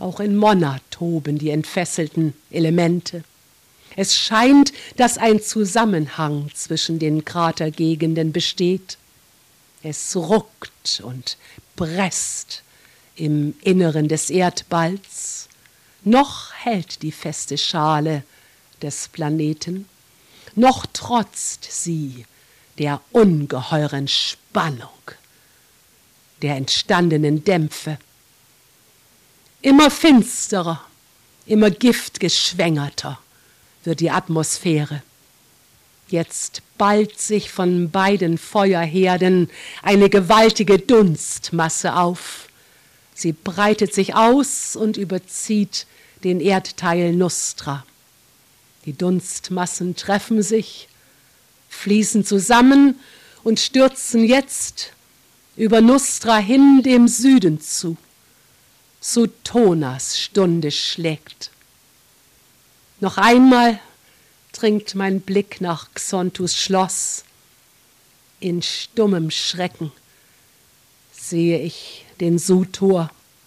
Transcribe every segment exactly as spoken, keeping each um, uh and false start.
Auch in Monna toben die entfesselten Elemente. Es scheint, dass ein Zusammenhang zwischen den Kratergegenden besteht. Es ruckt und presst im Inneren des Erdballs. Noch hält die feste Schale des Planeten, noch trotzt sie der ungeheuren Spannung, der entstandenen Dämpfe. Immer finsterer, immer giftgeschwängerter wird die Atmosphäre. Jetzt ballt sich von beiden Feuerherden eine gewaltige Dunstmasse auf. Sie breitet sich aus und überzieht den Erdteil Nustra. Die Dunstmassen treffen sich, fließen zusammen und stürzen jetzt über Nustra hin dem Süden zu. Sutonas Stunde schlägt. Noch einmal dringt mein Blick nach Xontus Schloss. In stummem Schrecken sehe ich den Sutor,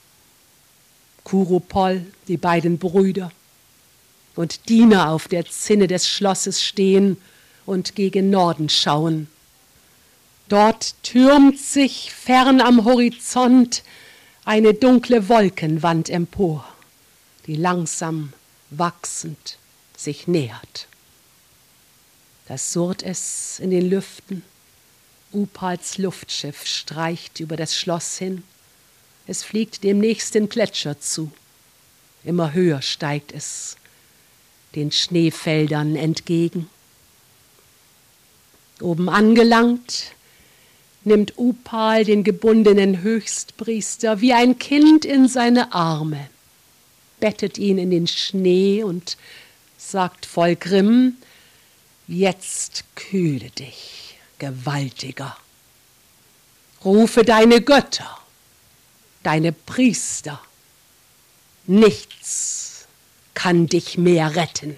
Kurupol, die beiden Brüder und Diener auf der Zinne des Schlosses stehen und gegen Norden schauen. Dort türmt sich fern am Horizont eine dunkle Wolkenwand empor, die langsam wachsend sich nähert. Das surrt es in den Lüften. Upals Luftschiff streicht über das Schloss hin. Es fliegt dem nächsten Gletscher zu. Immer höher steigt es den Schneefeldern entgegen. Oben angelangt, nimmt Upal den gebundenen Höchstpriester wie ein Kind in seine Arme, bettet ihn in den Schnee und sagt voll Grimm: Jetzt kühle dich, Gewaltiger. Rufe deine Götter, deine Priester. Nichts kann dich mehr retten.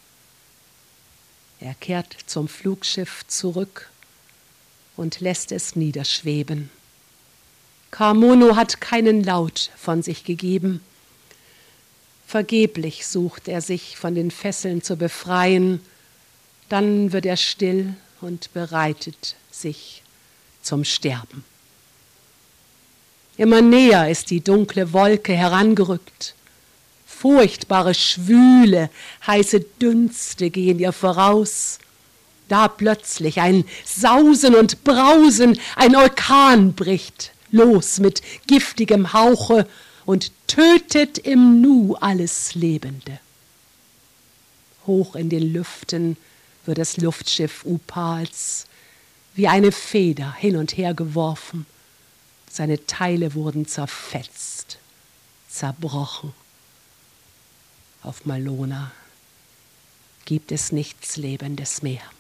Er kehrt zum Flugschiff zurück und lässt es niederschweben. Karmono hat keinen Laut von sich gegeben. Vergeblich sucht er sich von den Fesseln zu befreien. Dann wird er still und bereitet sich zum Sterben. Immer näher ist die dunkle Wolke herangerückt. Furchtbare, schwüle, heiße Dünste gehen ihr voraus. Da plötzlich ein Sausen und Brausen, ein Orkan bricht los mit giftigem Hauche und tötet im Nu alles Lebende. Hoch in den Lüften wird das Luftschiff Upals wie eine Feder hin und her geworfen. Seine Teile wurden zerfetzt, zerbrochen. Auf Malona gibt es nichts Lebendes mehr.